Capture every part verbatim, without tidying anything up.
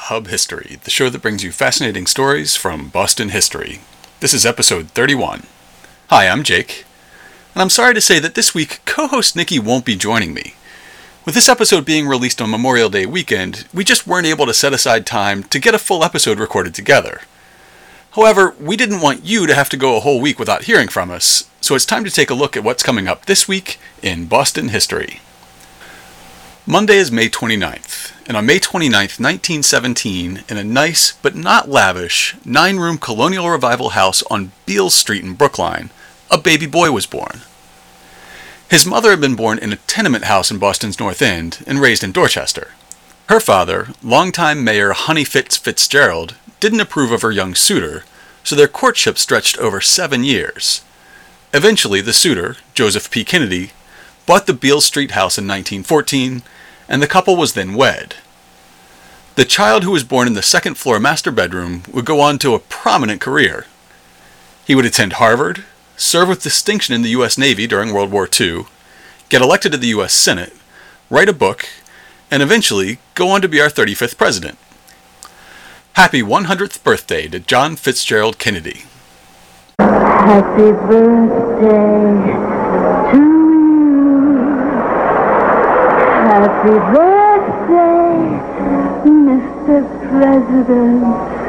Hub History, the show that brings you fascinating stories from Boston history. This is episode thirty-one. Hi, I'm Jake, and I'm sorry to say that this week, co-host Nikki won't be joining me. With this episode being released on Memorial Day weekend, we just weren't able to set aside time to get a full episode recorded together. However, we didn't want you to have to go a whole week without hearing from us, so it's time to take a look at what's coming up this week in Boston history. Monday is May twenty-ninth, and on May twenty-ninth, nineteen seventeen, in a nice, but not lavish, nine-room colonial revival house on Beale Street in Brookline, a baby boy was born. His mother had been born in a tenement house in Boston's North End and raised in Dorchester. Her father, longtime Mayor Honey Fitz Fitzgerald, didn't approve of her young suitor, so their courtship stretched over seven years. Eventually, the suitor, Joseph P. Kennedy, bought the Beale Street house in nineteen fourteen, and the couple was then wed. The child who was born in the second-floor master bedroom would go on to a prominent career. He would attend Harvard, serve with distinction in the U S Navy during World War Two, get elected to the U S Senate, write a book, and eventually go on to be our thirty-fifth president. Happy one hundredth birthday to John Fitzgerald Kennedy. Happy birthday to you. Happy birthday, Mister President.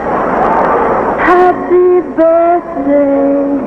Happy birthday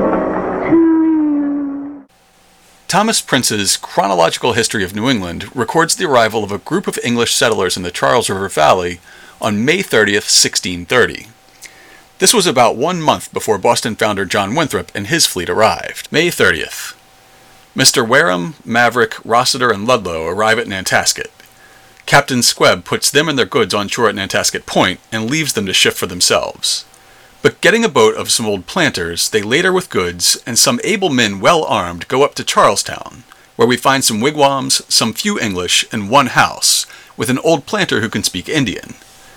to you. Thomas Prince's Chronological History of New England records the arrival of a group of English settlers in the Charles River Valley on May thirtieth, sixteen thirty. This was about one month before Boston founder John Winthrop and his fleet arrived. May thirtieth. Mister Wareham, Maverick, Rossiter, and Ludlow arrive at Nantasket. Captain Squebb puts them and their goods on shore at Nantasket Point and leaves them to shift for themselves. But getting a boat of some old planters, they lader with goods, and some able men well armed go up to Charlestown, where we find some wigwams, some few English, and one house, with an old planter who can speak Indian.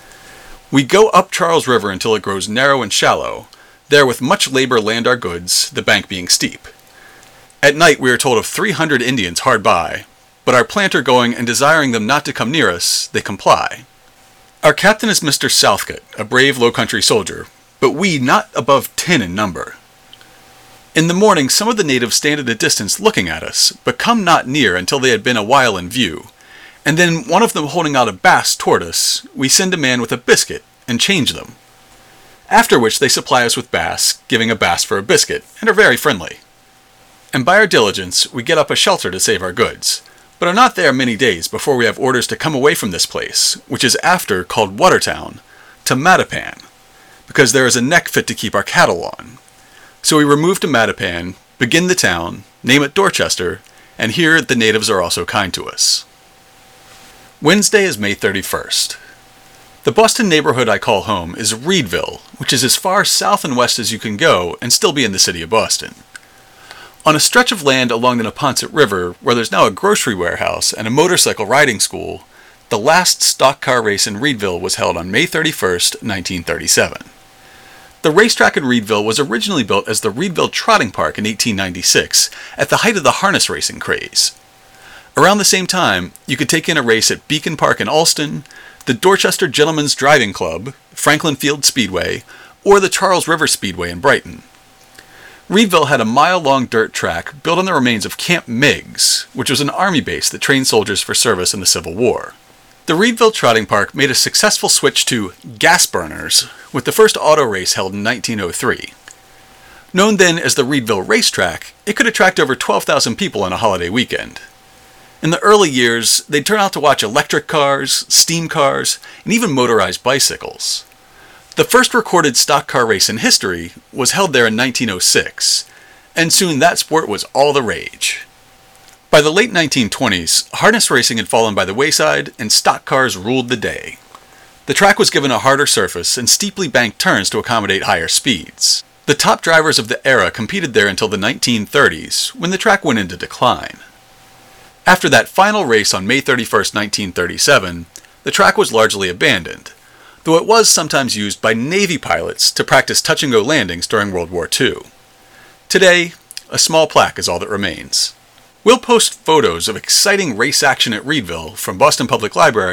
We go up Charles River until it grows narrow and shallow, there with much labor land our goods, the bank being steep. At night we are told of three hundred Indians hard by, but our planter going and desiring them not to come near us, they comply. Our captain is Mister Southcott, a brave low-country soldier, but we not above ten in number. In the morning some of the natives stand at a distance looking at us, but come not near until they had been a while in view, and then one of them holding out a bass toward us, we send a man with a biscuit and change them. After which they supply us with bass, giving a bass for a biscuit, and are very friendly. And by our diligence we get up a shelter to save our goods, but are not there many days before we have orders to come away from this place, which is after called Watertown, to Mattapan, because there is a neck fit to keep our cattle on. So we remove to Mattapan, begin the town, name it Dorchester, and here the natives are also kind to us. Wednesday is May thirty-first. The Boston neighborhood I call home is Reedville, which is as far south and west as you can go and still be in the city of Boston. On a stretch of land along the Neponset River, where there's now a grocery warehouse and a motorcycle riding school, the last stock car race in Reedville was held on May thirty-first, nineteen thirty-seven. The racetrack in Reedville was originally built as the Reedville Trotting Park in eighteen ninety-six, at the height of the harness racing craze. Around the same time, you could take in a race at Beacon Park in Allston, the Dorchester Gentlemen's Driving Club, Franklin Field Speedway, or the Charles River Speedway in Brighton. Reedville had a mile-long dirt track built on the remains of Camp Meigs, which was an army base that trained soldiers for service in the Civil War. The Reedville Trotting Park made a successful switch to gas burners, with the first auto race held in nineteen oh three. Known then as the Reedville Racetrack, it could attract over twelve thousand people on a holiday weekend. In the early years, they'd turn out to watch electric cars, steam cars, and even motorized bicycles. The first recorded stock car race in history was held there in nineteen oh six, and soon that sport was all the rage. By the late nineteen twenties, harness racing had fallen by the wayside, and stock cars ruled the day. The track was given a harder surface and steeply banked turns to accommodate higher speeds. The top drivers of the era competed there until the nineteen thirties, when the track went into decline. After that final race on May thirty-first, nineteen thirty-seven, the track was largely abandoned, though it was sometimes used by Navy pilots to practice touch-and-go landings during World War Two. Today, a small plaque is all that remains. We'll post photos of exciting race action at Reedville from Boston Public Library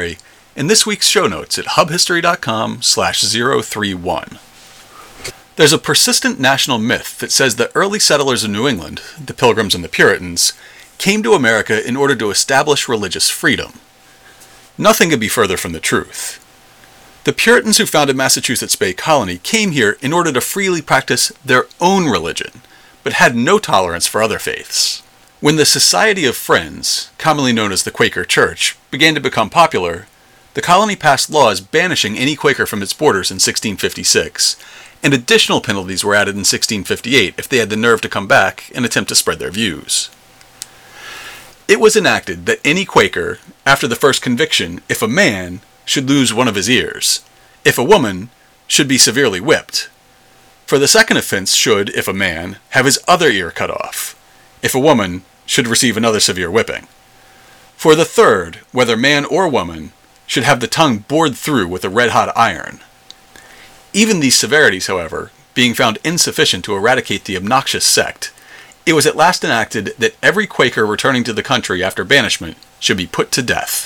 in this week's show notes at hubhistory.com slash 031. There's a persistent national myth that says the early settlers of New England, the Pilgrims and the Puritans, came to America in order to establish religious freedom. Nothing could be further from the truth. The Puritans who founded Massachusetts Bay Colony came here in order to freely practice their own religion, but had no tolerance for other faiths. When the Society of Friends, commonly known as the Quaker Church, began to become popular, the colony passed laws banishing any Quaker from its borders in sixteen fifty-six, and additional penalties were added in sixteen fifty-eight if they had the nerve to come back and attempt to spread their views. It was enacted that any Quaker, after the first conviction, if a man, should lose one of his ears. If a woman, should be severely whipped. For the second offense should, if a man, have his other ear cut off. If a woman, should receive another severe whipping. For the third, whether man or woman, should have the tongue bored through with a red-hot iron. Even these severities, however, being found insufficient to eradicate the obnoxious sect, it was at last enacted that every Quaker returning to the country after banishment should be put to death.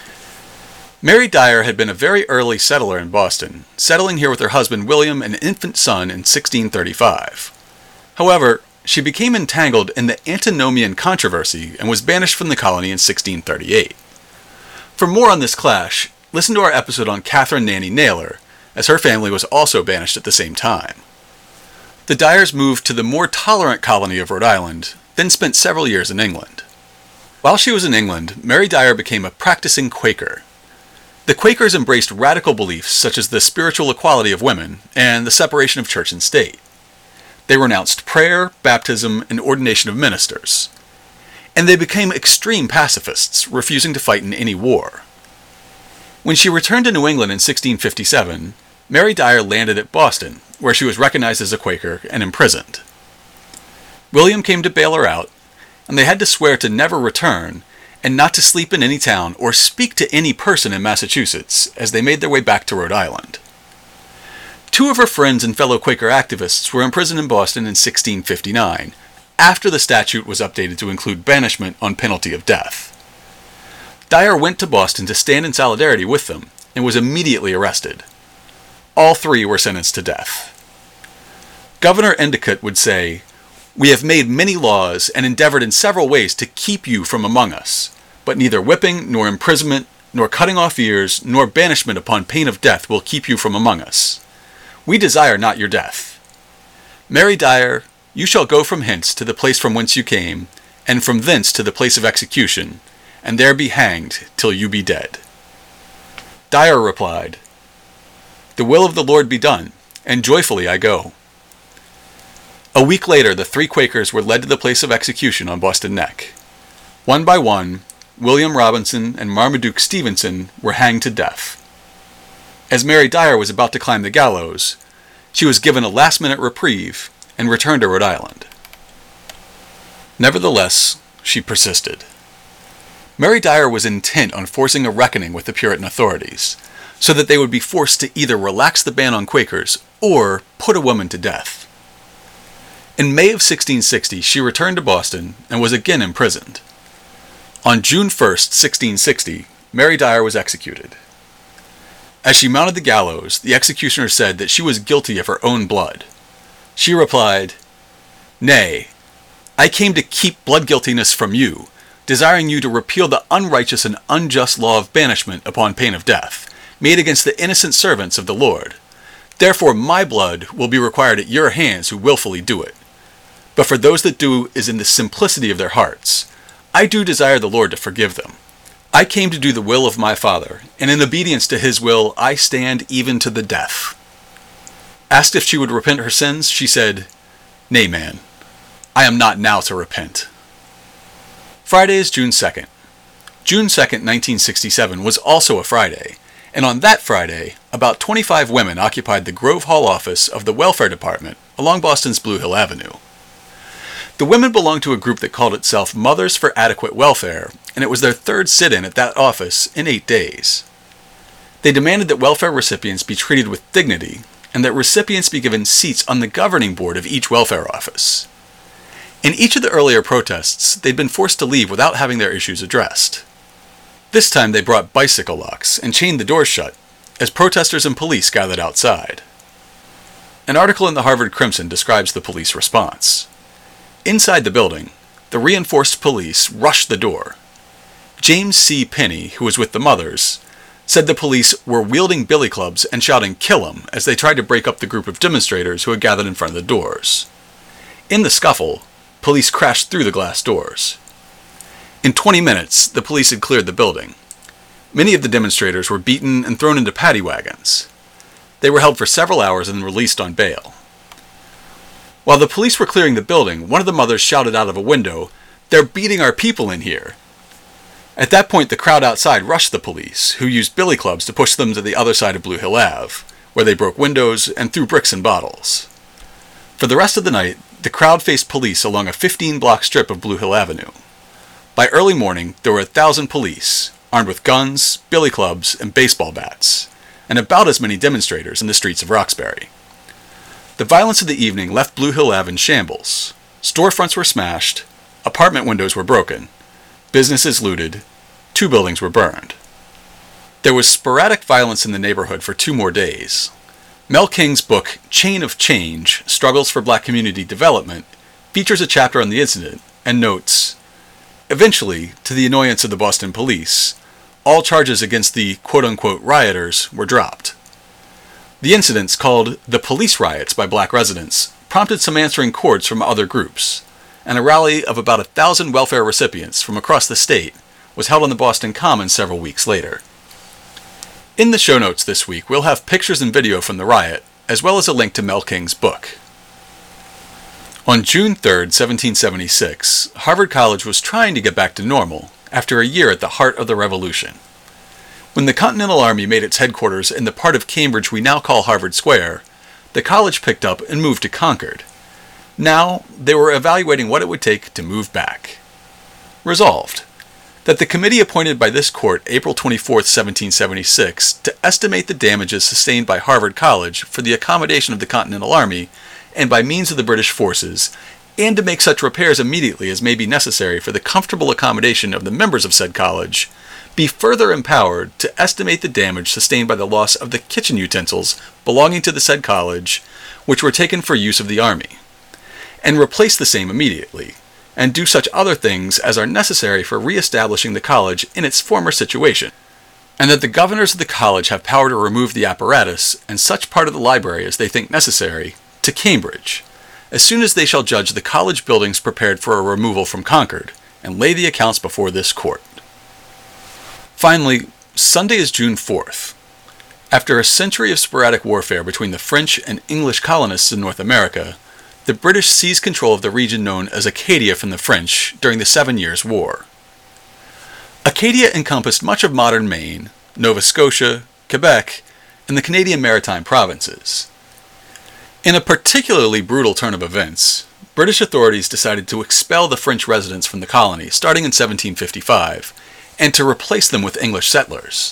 Mary Dyer had been a very early settler in Boston, settling here with her husband William and infant son in sixteen thirty-five. However, she became entangled in the Antinomian controversy and was banished from the colony in sixteen thirty-eight. For more on this clash, listen to our episode on Catherine Nanny Naylor, as her family was also banished at the same time. The Dyers moved to the more tolerant colony of Rhode Island, then spent several years in England. While she was in England, Mary Dyer became a practicing Quaker. The Quakers embraced radical beliefs such as the spiritual equality of women and the separation of church and state. They renounced prayer, baptism, and ordination of ministers. And they became extreme pacifists, refusing to fight in any war. When she returned to New England in sixteen fifty-seven, Mary Dyer landed at Boston, where she was recognized as a Quaker and imprisoned. William came to bail her out, and they had to swear to never return and not to sleep in any town or speak to any person in Massachusetts as they made their way back to Rhode Island. Two of her friends and fellow Quaker activists were imprisoned in Boston in sixteen fifty-nine, after the statute was updated to include banishment on penalty of death. Dyer went to Boston to stand in solidarity with them and was immediately arrested. All three were sentenced to death. Governor Endicott would say, "We have made many laws and endeavored in several ways to keep you from among us, but neither whipping, nor imprisonment, nor cutting off ears, nor banishment upon pain of death will keep you from among us. We desire not your death. Mary Dyer, you shall go from hence to the place from whence you came, and from thence to the place of execution, and there be hanged till you be dead." Dyer replied, "The will of the Lord be done, and joyfully I go." A week later, the three Quakers were led to the place of execution on Boston Neck. One by one, William Robinson and Marmaduke Stevenson were hanged to death. As Mary Dyer was about to climb the gallows, she was given a last-minute reprieve and returned to Rhode Island. Nevertheless, she persisted. Mary Dyer was intent on forcing a reckoning with the Puritan authorities, so that they would be forced to either relax the ban on Quakers or put a woman to death. In May of sixteen sixty, she returned to Boston and was again imprisoned. On June first, sixteen sixty, Mary Dyer was executed. As she mounted the gallows, the executioner said that she was guilty of her own blood. She replied, "Nay, I came to keep blood guiltiness from you, desiring you to repeal the unrighteous and unjust law of banishment upon pain of death, made against the innocent servants of the Lord. Therefore my blood will be required at your hands who willfully do it. But for those that do is in the simplicity of their hearts, I do desire the Lord to forgive them. I came to do the will of my Father, and in obedience to his will I stand even to the death." Asked if she would repent her sins, she said, "Nay, man, I am not now to repent." Friday is June second. June second, nineteen sixty-seven was also a Friday, and on that Friday, about twenty-five women occupied the Grove Hall office of the Welfare Department along Boston's Blue Hill Avenue. The women belonged to a group that called itself Mothers for Adequate Welfare, and it was their third sit-in at that office in eight days. They demanded that welfare recipients be treated with dignity, and that recipients be given seats on the governing board of each welfare office. In each of the earlier protests, they'd been forced to leave without having their issues addressed. This time they brought bicycle locks and chained the doors shut as protesters and police gathered outside. An article in the Harvard Crimson describes the police response. Inside the building, the reinforced police rushed the door. James C. Pinney, who was with the mothers, said the police were wielding billy clubs and shouting "kill 'em" as they tried to break up the group of demonstrators who had gathered in front of the doors. In the scuffle, police crashed through the glass doors. In twenty minutes, the police had cleared the building. Many of the demonstrators were beaten and thrown into paddy wagons. They were held for several hours and released on bail. While the police were clearing the building, one of the mothers shouted out of a window, "They're beating our people in here." At that point, the crowd outside rushed the police, who used billy clubs to push them to the other side of Blue Hill Avenue, where they broke windows and threw bricks and bottles. For the rest of the night, the crowd faced police along a fifteen-block strip of Blue Hill Avenue. By early morning, there were a thousand police, armed with guns, billy clubs, and baseball bats, and about as many demonstrators in the streets of Roxbury. The violence of the evening left Blue Hill Avenue in shambles. Storefronts were smashed, apartment windows were broken, businesses looted, two buildings were burned. There was sporadic violence in the neighborhood for two more days. Mel King's book, Chain of Change, Struggles for Black Community Development, features a chapter on the incident and notes, eventually, to the annoyance of the Boston police, all charges against the quote-unquote rioters were dropped. The incidents, called the police riots by black residents, prompted some answering chords from other groups, and a rally of about a thousand welfare recipients from across the state was held on the Boston Common several weeks later. In the show notes this week, we'll have pictures and video from the riot, as well as a link to Mel King's book. On June third, seventeen seventy-six, Harvard College was trying to get back to normal after a year at the heart of the revolution. When the Continental Army made its headquarters in the part of Cambridge we now call Harvard Square, the college picked up and moved to Concord. Now, they were evaluating what it would take to move back. Resolved, that the committee appointed by this court April twenty-fourth, seventeen seventy-six, to estimate the damages sustained by Harvard College for the accommodation of the Continental Army and by means of the British forces, and to make such repairs immediately as may be necessary for the comfortable accommodation of the members of said college, be further empowered to estimate the damage sustained by the loss of the kitchen utensils belonging to the said college, which were taken for use of the Army, and replace the same immediately, and do such other things as are necessary for re-establishing the college in its former situation, and that the governors of the college have power to remove the apparatus and such part of the library as they think necessary to Cambridge, as soon as they shall judge the college buildings prepared for a removal from Concord, and lay the accounts before this court. Finally, Sunday is June fourth. After a century of sporadic warfare between the French and English colonists in North America, the British seized control of the region known as Acadia from the French during the Seven Years' War. Acadia encompassed much of modern Maine, Nova Scotia, Quebec, and the Canadian Maritime provinces. In a particularly brutal turn of events, British authorities decided to expel the French residents from the colony starting in seventeen fifty-five, and to replace them with English settlers.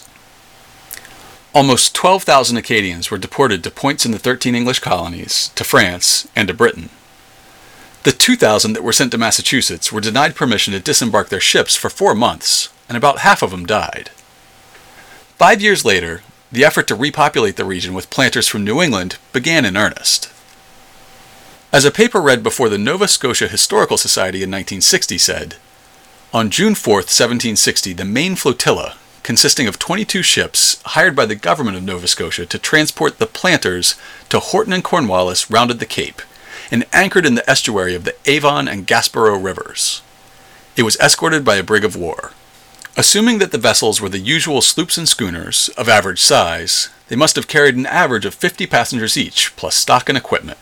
Almost twelve thousand Acadians were deported to points in the thirteen English colonies, to France, and to Britain. The two thousand that were sent to Massachusetts were denied permission to disembark their ships for four months, and about half of them died. Five years later, the effort to repopulate the region with planters from New England began in earnest. As a paper read before the Nova Scotia Historical Society in nineteen sixty said, on June fourth, seventeen sixty, the Maine flotilla, consisting of twenty-two ships hired by the government of Nova Scotia to transport the planters to Horton and Cornwallis, rounded the Cape, and anchored in the estuary of the Avon and Gaspereau rivers. It was escorted by a brig of war. Assuming that the vessels were the usual sloops and schooners, of average size, they must have carried an average of fifty passengers each, plus stock and equipment.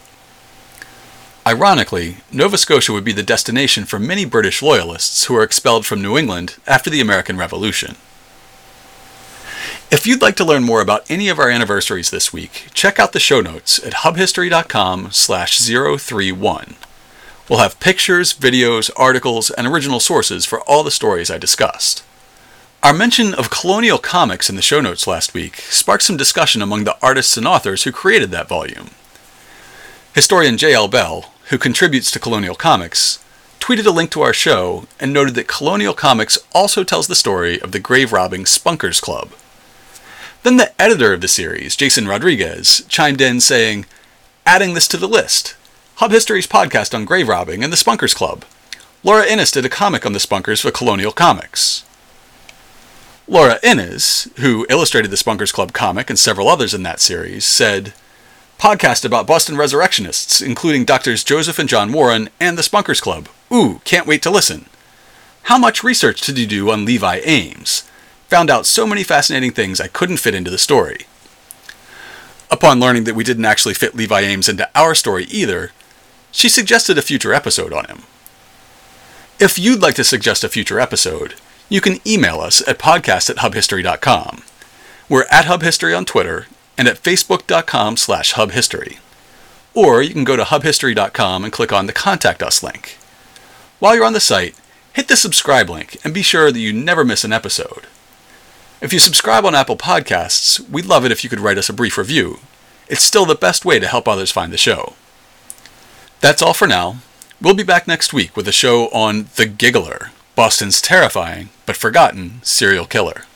Ironically, Nova Scotia would be the destination for many British loyalists who were expelled from New England after the American Revolution. If you'd like to learn more about any of our anniversaries this week, check out the show notes at hubhistory.com slash 031. We'll have pictures, videos, articles, and original sources for all the stories I discussed. Our mention of Colonial Comics in the show notes last week sparked some discussion among the artists and authors who created that volume. Historian J L Bell, who contributes to Colonial Comics, tweeted a link to our show and noted that Colonial Comics also tells the story of the grave-robbing Spunkers Club. Then the editor of the series, Jason Rodriguez, chimed in saying, "Adding this to the list. Hub History's podcast on grave robbing and the Spunkers Club. Laura Innes did a comic on the Spunkers for Colonial Comics." Laura Innes, who illustrated the Spunkers Club comic and several others in that series, said, "Podcast about Boston resurrectionists, including Doctors Joseph and John Warren and the Spunkers Club. Ooh, can't wait to listen. How much research did you do on Levi Ames? Found out so many fascinating things I couldn't fit into the story." Upon learning that we didn't actually fit Levi Ames into our story either, she suggested a future episode on him. If you'd like to suggest a future episode, you can email us at podcast at hubhistory dot com. We're at hubhistory on Twitter and at facebook dot com slash hubhistory. Or you can go to hub history dot com and click on the Contact Us link. While you're on the site, hit the subscribe link and be sure that you never miss an episode. If you subscribe on Apple Podcasts, we'd love it if you could write us a brief review. It's still the best way to help others find the show. That's all for now. We'll be back next week with a show on The Giggler, Boston's terrifying but forgotten serial killer.